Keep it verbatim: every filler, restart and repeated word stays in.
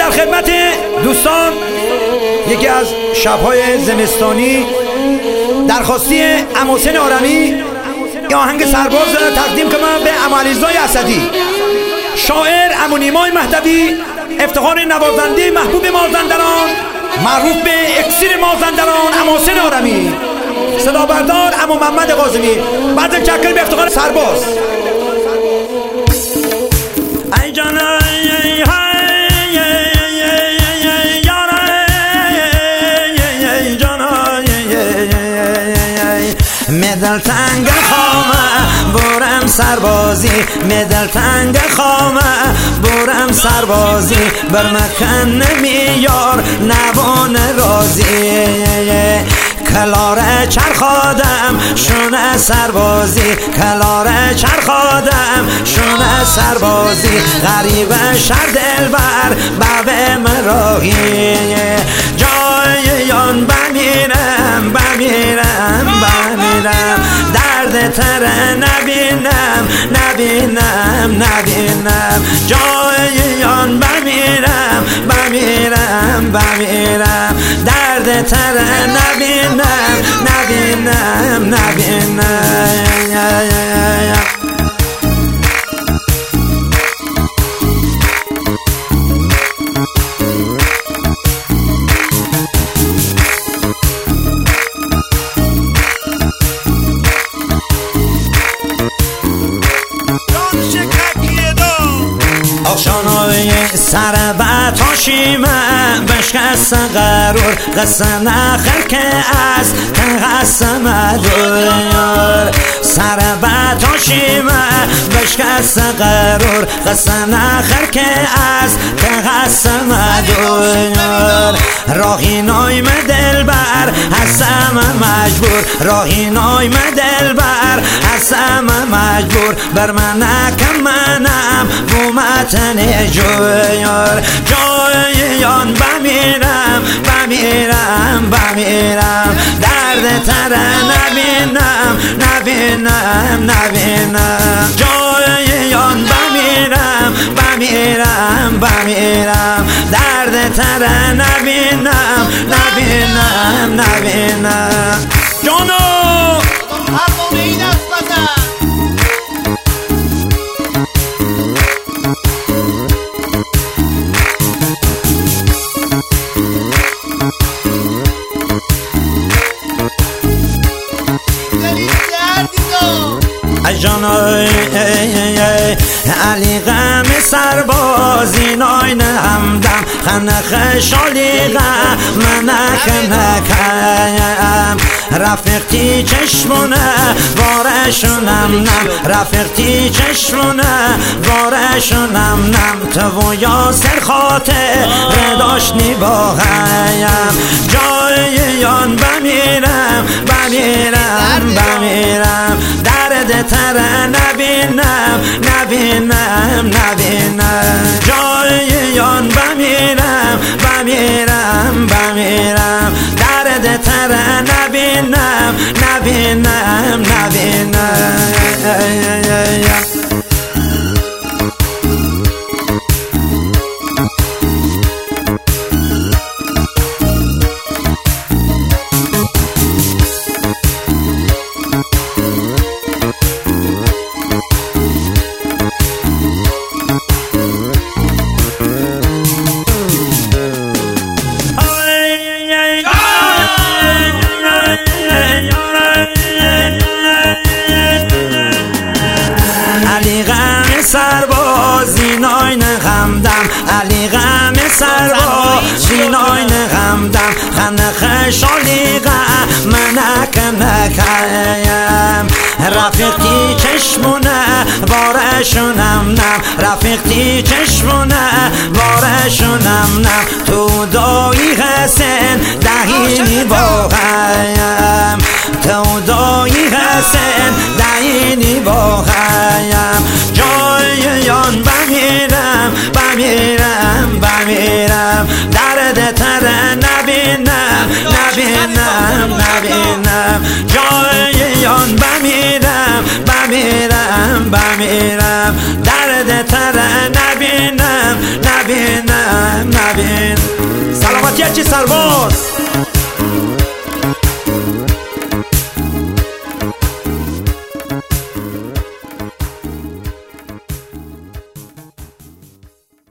در خدمت دوستان یکی از شب‌های زمستانی درخواستی عمو حسین آرمی یا آهنگ سرباز تقدیم کنم به عمو علیرضا اسدی، شاعر عمو نیمای مهدوی، افتخار نوازنده محبوب مازندران، معروف به اکسیر مازندران عمو حسین آرمی، صدا بردار عمو محمد قاسمی. بعد چکر به افتخار سرباز. ای جان مدل تنگ خامه برم سربازی، مدل تنگ خامه برم سربازی، بر مکن نمیار نوان رازی، کلاره چرخادم شونه سربازی، کلاره چرخادم شونه سربازی، غریب شر دلبر بابه مراهی، جایان بمیرم بمیرم بمیرم، درد تره نبینم نبینم نبینم، جایان بمیرم بمیرم بمیرم، درد تره نبینم نبینم نبینم. آشانای سر بتاشیمه بشکست قرور قصه نخر که از تقسم دور، سر بتاشیمه بشکست قرور قصه نخر که از تقسم دور، راهی نایم دلبر هستم مجبور، راهی نایم دلبر هستم مجبور، بر من نکم منم بومتن جویار، جویان بمیرم بمیرم بمیرم، درد تره نبینم نبینم نبینم، جویان بمیرم بمیرم بمیرم، درد تره نبینم نبینم نبینم. جانو هر موقع این دست بزن جانای علی غم سربازی ناین همدم خنخ شالیغه منخ نکم، رفیقتی چشمونه وارشونم نم، رفیقتی چشمونه وارشونم نم، تو و یاسر خاطر داشتنی با هم، جایان بمیرم بمیرم بمیرم، درد تره نبینم نبینم نبینم، جایان بمیرم بمیرم بمیرم، درد تره نبینم نبینم نبینم. علی غم سربازی ناین غمدم، علی غم سربازی ناین غمدم، خنخ شالیغه منک نکم، رفیقتی چشمونه بارشونم نم، رفیقتی چشمونه بارشونم نم، تو دایی حسین دهینی باقیم، تو دایی حسین دهینی باقیم، جایان بمیرم بمیرم بمیرم، درد تره نبینم نبینم نبینم، جایان بمیرم بمیرم بمیرم، درد تره نبینم نبینم نبینم. هند. سلامتی چی سرباز